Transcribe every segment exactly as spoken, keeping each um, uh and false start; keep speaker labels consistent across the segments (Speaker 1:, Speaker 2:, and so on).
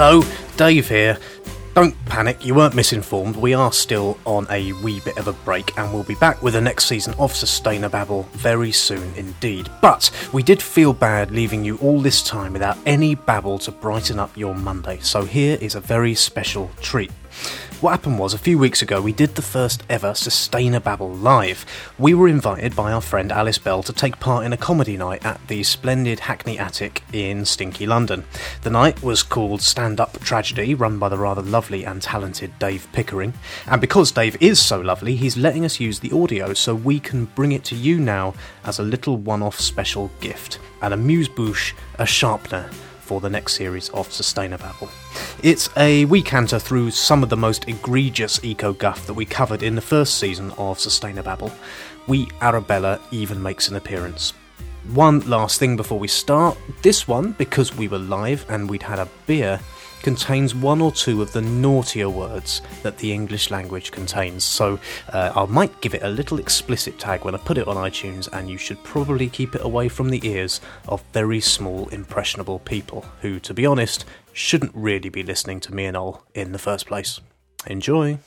Speaker 1: Hello, Dave here. Don't panic, you weren't misinformed. We are still on a wee bit of a break and we'll be back with the next season of Sustainababble very soon indeed. But we did feel bad leaving you all this time without any babble to brighten up your Monday, so here is a very special treat. What happened was, a few weeks ago, we did the first ever Sustainababble live. We were invited by our friend Alice Bell to take part in a comedy night at the splendid Hackney Attic in stinky London. The night was called Stand Up Tragedy, run by the rather lovely and talented Dave Pickering. And because Dave is so lovely, he's letting us use the audio so we can bring it to you now as a little one-off special gift. An amuse-bouche, a sharpener, for the next series of Sustainababble. It's a recanter through some of the most egregious eco-guff that we covered in the first season of Sustainababble. Wee Arabella even makes an appearance. One last thing before we start. This one, because we were live and we'd had a beer, contains one or two of the naughtier words that the English language contains, so uh, I might give it a little explicit tag when I put it on iTunes, and you should probably keep it away from the ears of very small, impressionable people who, to be honest, shouldn't really be listening to me and Ol in the first place. Enjoy!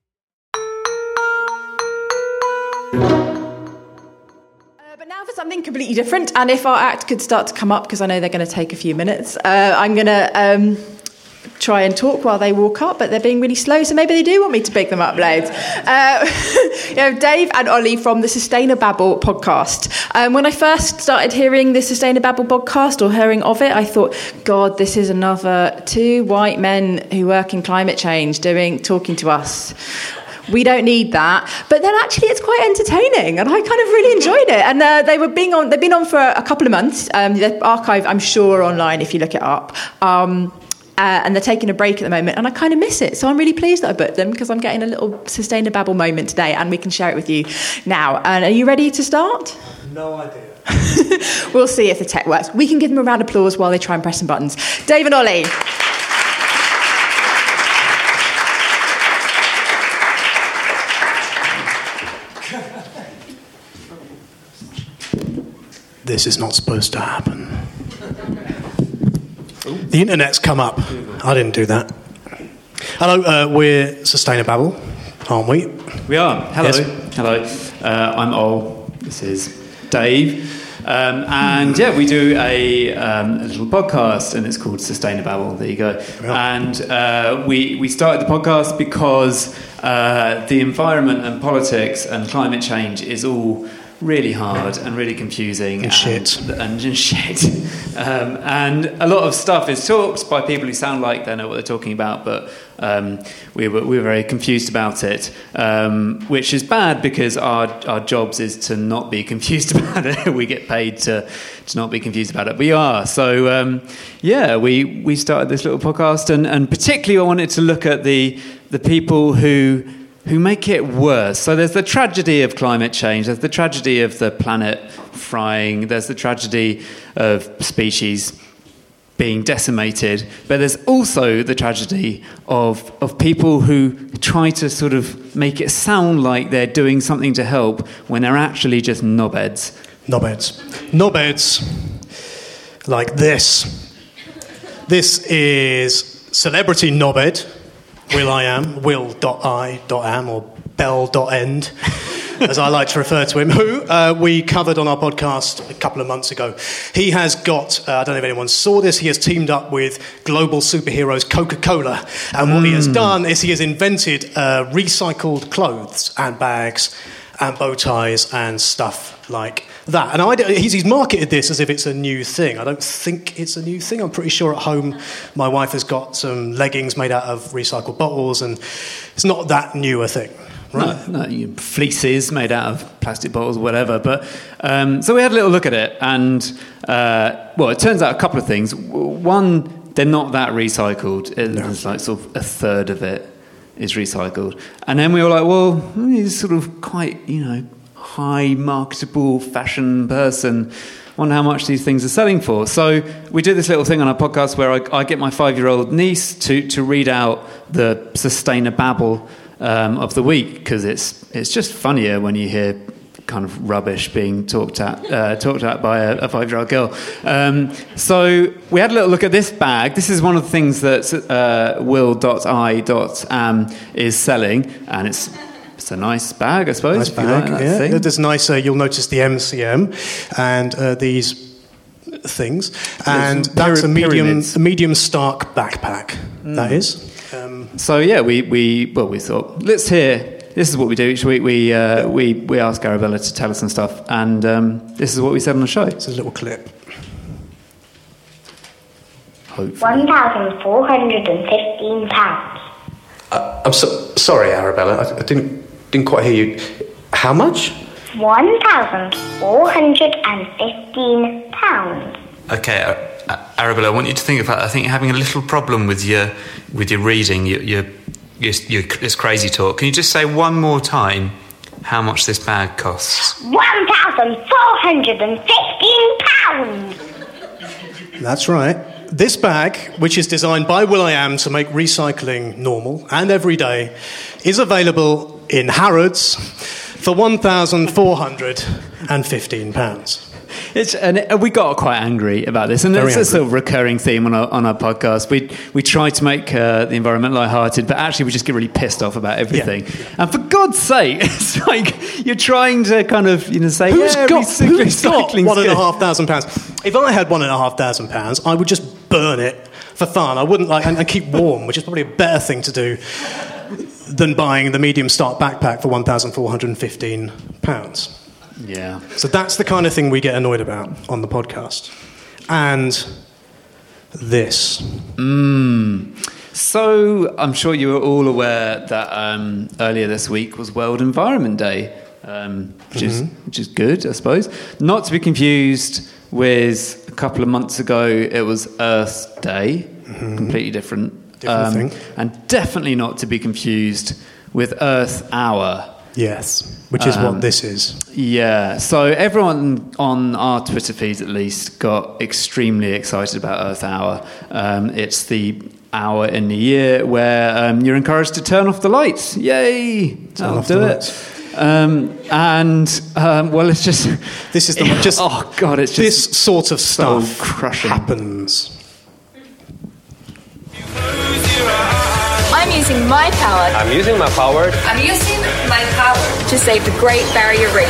Speaker 2: Something completely different, and if our act could start to come up, because I know they're going to take a few minutes, uh, I'm going to um, try and talk while they walk up, but they're being really slow, so maybe they do want me to pick them up loads. Uh, you know, Dave and Ollie from the Sustainababble podcast. Um, when I first started hearing the Sustainababble podcast, or hearing of it, I thought, God, this is another two white men who work in climate change doing talking to us. We don't need that. But then actually it's quite entertaining, and I kind of really enjoyed it. And uh, they were being on, they've been on for a couple of months. Um, they're archived, I'm sure, online if you look it up. Um, uh, and they're taking a break at the moment, and I kind of miss it. So I'm really pleased that I booked them, because I'm getting a little Sustainababble moment today, and we can share it with you now. And are you ready to start?
Speaker 1: No idea.
Speaker 2: We'll see if the tech works. We can give them a round of applause while they try and press some buttons. Dave and Ollie.
Speaker 1: This is not supposed to happen. The internet's come up. I didn't do that. Hello, uh, we're Sustainababble, aren't we?
Speaker 3: We are. Hello.
Speaker 1: Yes.
Speaker 3: Hello. Uh, I'm Ol. This is Dave. Um, and yeah, we do a, um, a little podcast, and it's called Sustainababble. There you go. Yeah. And uh, we we started the podcast because uh, the environment and politics and climate change is all really hard and really confusing
Speaker 1: and, and shit
Speaker 3: and, and shit um, and a lot of stuff is talked by people who sound like they know what they're talking about, but um, we were we were very confused about it, um, which is bad, because our our jobs is to not be confused about it. We get paid to to not be confused about it. We are so um, yeah we we started this little podcast, and and particularly I wanted to look at the the people who who make it worse. So there's the tragedy of climate change, there's the tragedy of the planet frying, there's the tragedy of species being decimated, but there's also the tragedy of of people who try to sort of make it sound like they're doing something to help when they're actually just knobheads.
Speaker 1: Knobheads. Knobheads like this. This is Celebrity Knobhead. Will I am, will dot I dot am, or bell dot end, as I like to refer to him, who uh, we covered on our podcast a couple of months ago. He has got, uh, I don't know if anyone saw this, he has teamed up with global superheroes Coca-Cola, and what mm. he has done is he has invented uh, recycled clothes and bags and bow ties and stuff like that. And I, he's, he's marketed this as if it's a new thing. I don't think it's a new thing. I'm pretty sure at home my wife has got some leggings made out of recycled bottles, and it's not that new a thing. Right?
Speaker 3: No, no, you fleeces made out of plastic bottles or whatever. But um, so we had a little look at it, and uh, well, it turns out a couple of things. One, they're not that recycled. It's no. like sort of a third of it is recycled. And then we were like, well, he's sort of quite, you know, high marketable fashion person. Wonder how much these things are selling for. So we did this little thing on our podcast where I, I get my five-year-old niece to, to read out the Sustainababble um, of the week, because it's it's just funnier when you hear kind of rubbish being talked at uh, talked at by a, a five-year-old girl. Um, so we had a little look at this bag. This is one of the things that uh, will dot i dot am is selling, and it's it's a nice bag, I suppose.
Speaker 1: Nice
Speaker 3: if you
Speaker 1: bag,
Speaker 3: like that
Speaker 1: yeah.
Speaker 3: thing.
Speaker 1: There's nice. Uh, you'll notice the M C M and uh, these things, and
Speaker 3: There's
Speaker 1: that's
Speaker 3: pyra-
Speaker 1: a medium
Speaker 3: pyramids.
Speaker 1: a medium Stark backpack.
Speaker 3: Mm.
Speaker 1: That is. Um,
Speaker 3: So yeah, we, we well we thought let's hear. This is what we do each week. We uh, we we ask Arabella to tell us some stuff, and um, this is what we said on the show.
Speaker 1: it's a little clip.
Speaker 3: Hopefully.
Speaker 4: one thousand four hundred fifteen pounds.
Speaker 1: Uh, I'm so, sorry, Arabella. I, I didn't didn't quite hear you. How much?
Speaker 4: one thousand four hundred fifteen pounds.
Speaker 5: Okay, uh, uh, Arabella, I want you to think about. I think you're having a little problem with your with your reading. Your your, your, your this crazy talk. Can you just say one more time how much this bag costs?
Speaker 4: one thousand four hundred fifteen pounds.
Speaker 1: That's right. This bag, which is designed by will.i.am to make recycling normal and everyday, is available in Harrods for one thousand four hundred fifteen pounds.
Speaker 3: It's, and it, we got quite angry about this, and
Speaker 1: Very
Speaker 3: it's a
Speaker 1: angry.
Speaker 3: sort of recurring theme on our, on our podcast. We we try to make uh, the environment lighthearted, but actually we just get really pissed off about everything.
Speaker 1: Yeah.
Speaker 3: And for God's sake, it's like you're trying to kind of you know say
Speaker 1: Who's
Speaker 3: yeah,
Speaker 1: got,
Speaker 3: recy-
Speaker 1: who's got
Speaker 3: recycling's
Speaker 1: one and a
Speaker 3: good.
Speaker 1: half thousand pounds? If I had one and a half thousand pounds, I would just burn it for fun. I wouldn't like and, and keep warm, which is probably a better thing to do than buying the medium Stark backpack for one thousand four hundred fifteen pounds.
Speaker 3: Yeah.
Speaker 1: So that's the kind of thing we get annoyed about on the podcast. And this.
Speaker 3: Mm. So I'm sure you were all aware that um, earlier this week was World Environment Day, um, which is
Speaker 1: Mm-hmm.
Speaker 3: which is good, I suppose. Not to be confused with a couple of months ago, it was Earth Day,
Speaker 1: Mm-hmm.
Speaker 3: completely different.
Speaker 1: Different thing.
Speaker 3: And definitely not to be confused with Earth Hour.
Speaker 1: Yes, which is
Speaker 3: Um,
Speaker 1: what this is.
Speaker 3: Yeah, so everyone on our Twitter feeds at least got extremely excited about Earth Hour. Um, it's the hour in the year where um, you're encouraged to turn off the lights. Yay! That'll
Speaker 1: off
Speaker 3: do
Speaker 1: the
Speaker 3: it.
Speaker 1: lights.
Speaker 3: Um, and, um, well, it's just...
Speaker 1: This is the just
Speaker 3: oh, God, it's just...
Speaker 1: this sort of stuff
Speaker 3: soul-crushing.
Speaker 1: happens.
Speaker 6: I'm using my power.
Speaker 7: I'm using my power.
Speaker 6: I'm using my power to save the Great Barrier Reef.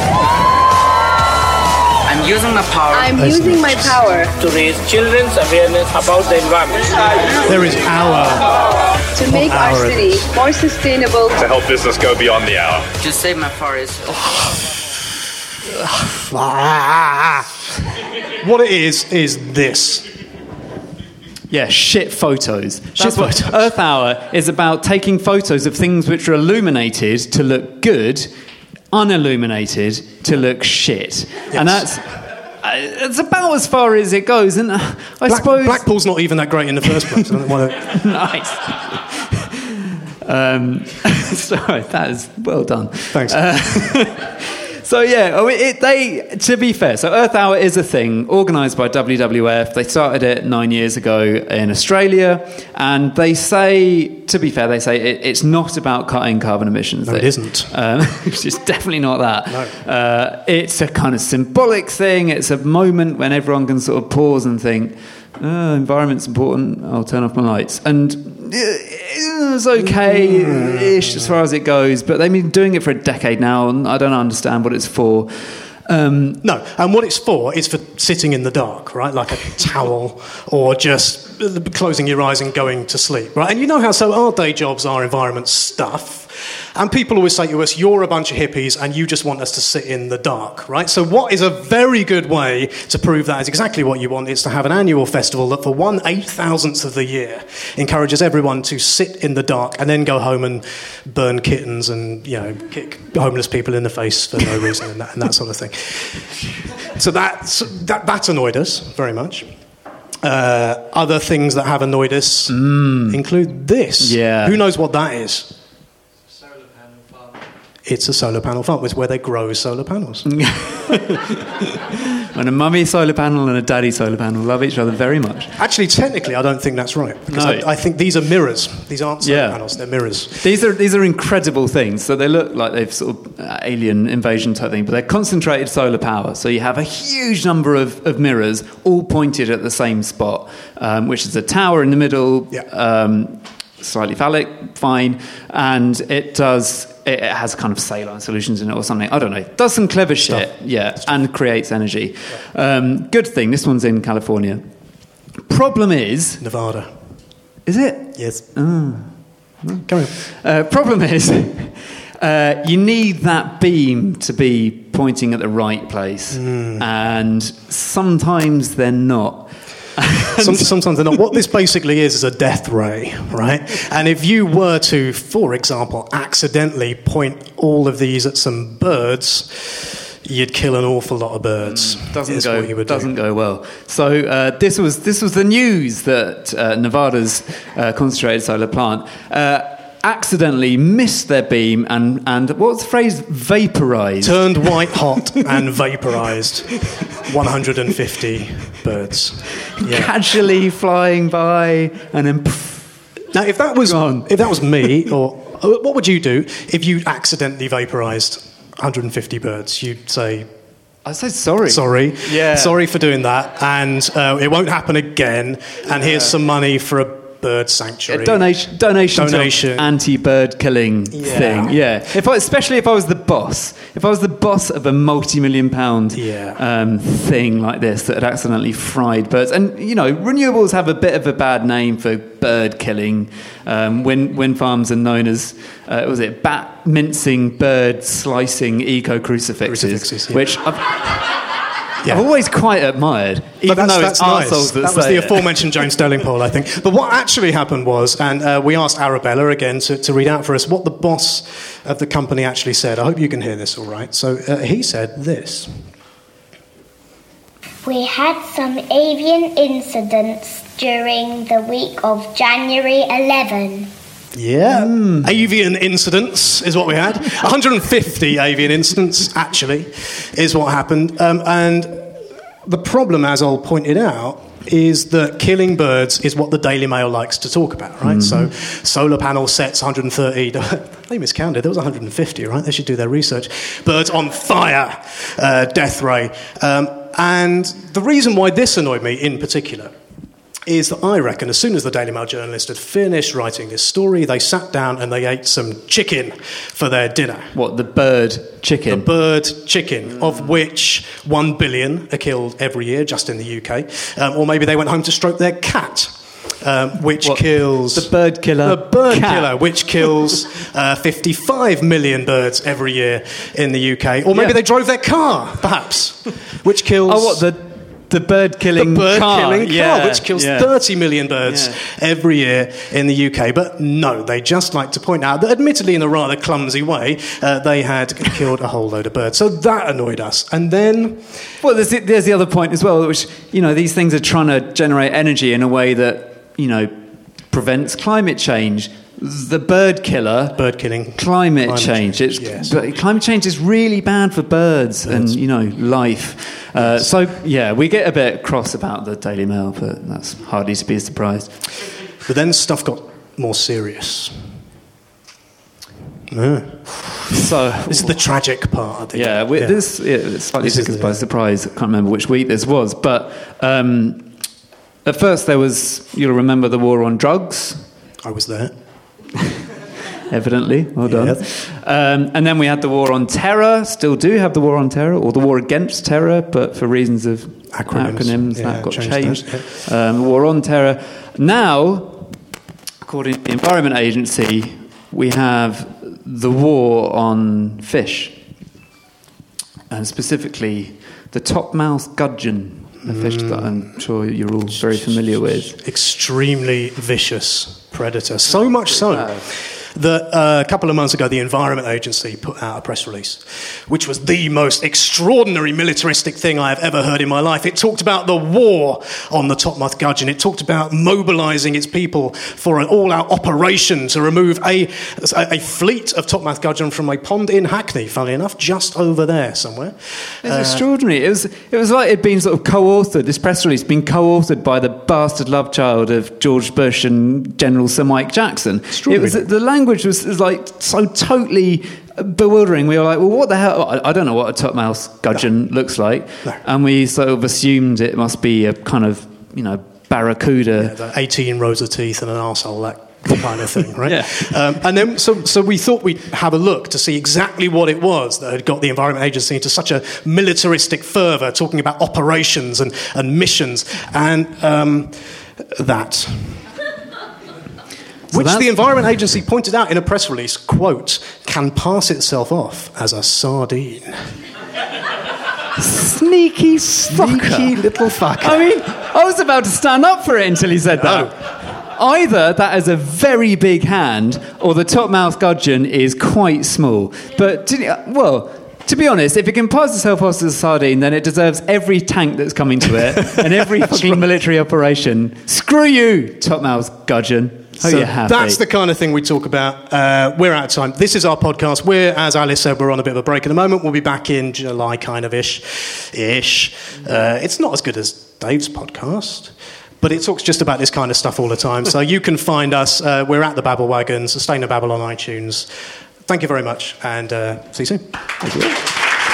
Speaker 7: I'm using my power
Speaker 6: I'm
Speaker 1: That's
Speaker 6: using my
Speaker 1: nice.
Speaker 6: power
Speaker 7: to raise children's awareness about the environment.
Speaker 1: There is our.
Speaker 6: to make our
Speaker 1: hour
Speaker 6: city more sustainable.
Speaker 8: To help business go beyond the hour.
Speaker 7: To save my forest.
Speaker 1: What it is, is this.
Speaker 3: Yeah, shit photos.
Speaker 1: Shit
Speaker 3: That's what
Speaker 1: photos.
Speaker 3: Earth Hour is about, taking photos of things which are illuminated to look good, unilluminated to look shit. And that's uh, it's about as far as it goes. And uh, I
Speaker 1: Black,
Speaker 3: suppose...
Speaker 1: Blackpool's not even that great in the first place. I don't want to.
Speaker 3: Nice. um, sorry, that is well done.
Speaker 1: Thanks.
Speaker 3: So yeah, I mean, it, they. To be fair, so Earth Hour is a thing organised by W W F. They started it nine years ago in Australia, and they say, to be fair, they say it, it's not about cutting carbon emissions.
Speaker 1: No, it isn't.
Speaker 3: Um, it's just definitely not that.
Speaker 1: No.
Speaker 3: Uh, it's a kind of symbolic thing. It's a moment when everyone can sort of pause and think, oh, environment's important. I'll turn off my lights. And it's okay-ish as far as it goes, but they've been doing it for a decade now, and I don't understand what it's for. Um,
Speaker 1: No, and what it's for is for sitting in the dark, right? Like a towel, or just closing your eyes and going to sleep, right? And you know how so our day jobs are environment stuff, and people always say to us, "You're a bunch of hippies, and you just want us to sit in the dark," right? So what is a very good way to prove that is exactly what you want is to have an annual festival that, for one eight thousandth of the year, encourages everyone to sit in the dark and then go home and burn kittens and you know kick homeless people in the face for no reason and that, and that sort of thing. So that's, that, that annoyed us very much. Uh, other things that have annoyed us include this.
Speaker 3: Yeah.
Speaker 1: Who knows what that is? It's a solar panel farm. It's where they grow solar panels.
Speaker 3: And a mummy solar panel and a daddy solar panel love each other very much.
Speaker 1: Actually, technically, I don't think that's right. Because
Speaker 3: No.
Speaker 1: I, I think these are mirrors. These aren't solar
Speaker 3: Yeah.
Speaker 1: panels, they're mirrors.
Speaker 3: These are these are incredible things. So they look like they've sort of uh, alien invasion type thing, but they're concentrated solar power. So you have a huge number of, of mirrors all pointed at the same spot, um, which is a tower in the middle.
Speaker 1: Yeah.
Speaker 3: Um, slightly phallic, fine, and it does. It it has kind of saline solutions in it or something. I don't know. It does some clever shit,
Speaker 1: Stuff.
Speaker 3: yeah, and creates energy. Um, good thing. This one's in California. Problem is,
Speaker 1: Nevada.
Speaker 3: is it?
Speaker 1: Yes.
Speaker 3: Oh.
Speaker 1: Carry on.
Speaker 3: Uh, problem is, uh, you need that beam to be pointing at the right place,
Speaker 1: Mm.
Speaker 3: and sometimes they're not.
Speaker 1: Some, sometimes they're not. What this basically is is a death ray, right? And if you were to, for example, accidentally point all of these at some birds, you'd kill an awful lot of birds.
Speaker 3: Doesn't
Speaker 1: is
Speaker 3: go.
Speaker 1: what you would
Speaker 3: Doesn't
Speaker 1: do.
Speaker 3: go well. So uh, this was this was the news that uh, Nevada's uh, concentrated solar plant uh, accidentally missed their beam and and what's the phrase? Vaporized.
Speaker 1: Turned white hot and vaporized one hundred fifty birds. Yeah.
Speaker 3: Casually flying by and then.
Speaker 1: Now, if that was
Speaker 3: Gone.
Speaker 1: if that was me, or what would you do if you accidentally vaporized one hundred fifty birds? You'd say,
Speaker 3: I say sorry.
Speaker 1: sorry,
Speaker 3: Yeah.
Speaker 1: sorry for doing that, and uh, it won't happen again. And here's some money for a bird sanctuary.
Speaker 3: A donation, donation,
Speaker 1: Donation.
Speaker 3: to anti-bird killing
Speaker 1: Yeah.
Speaker 3: thing. Yeah, if I, especially if I was the boss, if I was the boss of a multi-million pound
Speaker 1: Yeah.
Speaker 3: um, thing like this that had accidentally fried birds, and you know, renewables have a bit of a bad name for bird killing. Um, wind, wind farms are known as, uh, what was it bat mincing, bird slicing, eco crucifixes,
Speaker 1: Crucifixes, yeah.
Speaker 3: which I've,
Speaker 1: Yeah.
Speaker 3: I've always quite admired, even
Speaker 1: But that's,
Speaker 3: though
Speaker 1: that's
Speaker 3: it's
Speaker 1: nice.
Speaker 3: arseholes that,
Speaker 1: That was
Speaker 3: say
Speaker 1: the
Speaker 3: it.
Speaker 1: aforementioned James Sterling poll, I think. But what actually happened was, and uh, we asked Arabella again to, to read out for us what the boss of the company actually said. I hope you can hear this all right. So uh, he said this.
Speaker 4: We had some avian incidents during the week of January eleventh.
Speaker 1: Yeah. Avian incidents is what we had. one hundred fifty avian incidents, actually, is what happened. Um, and the problem, as Ol pointed out, is that killing birds is what the Daily Mail likes to talk about, right? So solar panel sets one hundred thirty. They miscounted. There was one hundred fifty, right? They should do their research. Birds on fire, uh, death ray. Um, and the reason why this annoyed me in particular is that I reckon as soon as the Daily Mail journalist had finished writing this story, they sat down and they ate some chicken for their dinner.
Speaker 3: What, the bird chicken?
Speaker 1: The bird chicken, of which one billion are killed every year just in the U K. Um, or maybe they went home to stroke their cat, um, which
Speaker 3: What,
Speaker 1: kills...
Speaker 3: the bird killer
Speaker 1: The bird
Speaker 3: cat?
Speaker 1: killer, which kills uh, fifty-five million birds every year in the U K. Or maybe
Speaker 3: Yeah.
Speaker 1: they drove their car, perhaps, which kills...
Speaker 3: Oh, what, the the bird killing
Speaker 1: The bird
Speaker 3: car?
Speaker 1: killing
Speaker 3: yeah,
Speaker 1: car, which kills
Speaker 3: yeah.
Speaker 1: thirty million birds
Speaker 3: Yeah.
Speaker 1: every year in the U K. But no, they just like to point out that, admittedly in a rather clumsy way, uh, they had killed a whole load of birds. So that annoyed us. And then...
Speaker 3: Well, there's the, there's the other point as well, which, you know, these things are trying to generate energy in a way that, you know, prevents climate change. The bird killer...
Speaker 1: Bird killing.
Speaker 3: Climate,
Speaker 1: Climate
Speaker 3: change.
Speaker 1: change,
Speaker 3: It's,
Speaker 1: yes.
Speaker 3: but climate change is really bad for birds, and, you know, life. Uh, so, yeah, we get a bit cross about the Daily Mail, but that's hardly to be surprised.
Speaker 1: But then stuff got more serious. Yeah.
Speaker 3: So...
Speaker 1: This is the tragic part, I think.
Speaker 3: Yeah, we, this yeah, it slightly
Speaker 1: This is
Speaker 3: took us
Speaker 1: the-
Speaker 3: by surprise. I can't remember which week this was, but um, at first there was, you'll remember the war on drugs,
Speaker 1: I was there.
Speaker 3: evidently. Well done.
Speaker 1: Yes.
Speaker 3: Um, and then we had the war on terror, still do have the war on terror, or the war against terror, but for reasons of
Speaker 1: Acronyms.
Speaker 3: acronyms
Speaker 1: Yeah,
Speaker 3: that got
Speaker 1: changed
Speaker 3: changed.
Speaker 1: that,
Speaker 3: Um, the war on terror. Now, according to the Environment Agency, we have the war on fish, and specifically the topmouth gudgeon, a fish that I'm sure you're all very familiar with.
Speaker 1: Extremely vicious predator. So much so that uh, a couple of months ago the Environment Agency put out a press release, which was the most extraordinary militaristic thing I have ever heard in my life. It talked about the war on the Totmouth Gudgeon. It talked about mobilising its people for an all-out operation to remove a, a, a fleet of Totmouth Gudgeon from a pond in Hackney, funnily enough, just over there somewhere.
Speaker 3: It's
Speaker 1: uh,
Speaker 3: extraordinary. It was it was like it'd been sort of co-authored, this press release, been co-authored by the bastard love child of George Bush and General Sir Mike Jackson. It was, the language was, was like so totally bewildering. We were like, well, what the hell? I, I don't know what a Totmouth Gudgeon no. looks like. No. And we sort of assumed it must be a kind of, you know, barracuda.
Speaker 1: Yeah, the eighteen rows of teeth and an arsehole, that kind of thing, right?
Speaker 3: Yeah.
Speaker 1: Um, and then, so, so we thought we'd have a look to see exactly what it was that had got the Environment Agency into such a militaristic fervour, talking about operations and, and missions, and um, that. So which the Environment Agency pointed out in a press release, quote, can pass itself off as a sardine.
Speaker 3: Sneaky fucker.
Speaker 1: Sneaky little fucker.
Speaker 3: I mean, I was about to stand up for it until he said that.
Speaker 1: Oh.
Speaker 3: Either that is a very big hand, or the Totmouth Gudgeon is quite small. But, to, well, to be honest, if it can pass itself off as a sardine, then it deserves every tank that's coming to it and every fucking right. military operation. Screw you, Totmouth Gudgeon. Oh,
Speaker 1: so
Speaker 3: yeah,
Speaker 1: that's the kind of thing we talk about. Uh, we're out of time. This is our podcast. We're, as Alice said, we're on a bit of a break at the moment. We'll be back in July, kind of ish. Ish. Uh, it's not as good as Dave's podcast, but it talks just about this kind of stuff all the time. So you can find us. Uh, we're at the Babble Wagon, Sustainer Babble on iTunes. Thank you very much, and uh, see you soon. Thank you.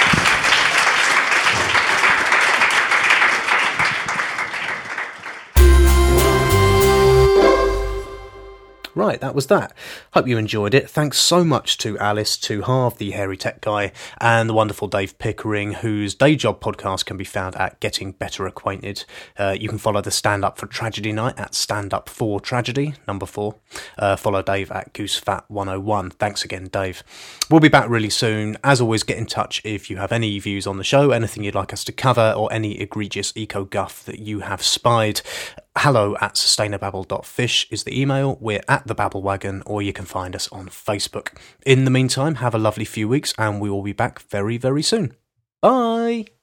Speaker 1: Right, that was that. Hope you enjoyed it. Thanks so much to Alice, to Harv, the hairy tech guy, and the wonderful Dave Pickering, whose day job podcast can be found at Getting Better Acquainted. Uh, you can follow the Stand Up for Tragedy night at Stand Up for Tragedy, number four. Uh, follow Dave at GooseFat one oh one. Thanks again, Dave. We'll be back really soon. As always, get in touch if you have any views on the show, anything you'd like us to cover, or any egregious eco-guff that you have spied. Hello at sustainababble dot fish is the email. We're at the Babble Wagon, or you can find us on Facebook. In the meantime, have a lovely few weeks, and we will be back very, very soon. Bye!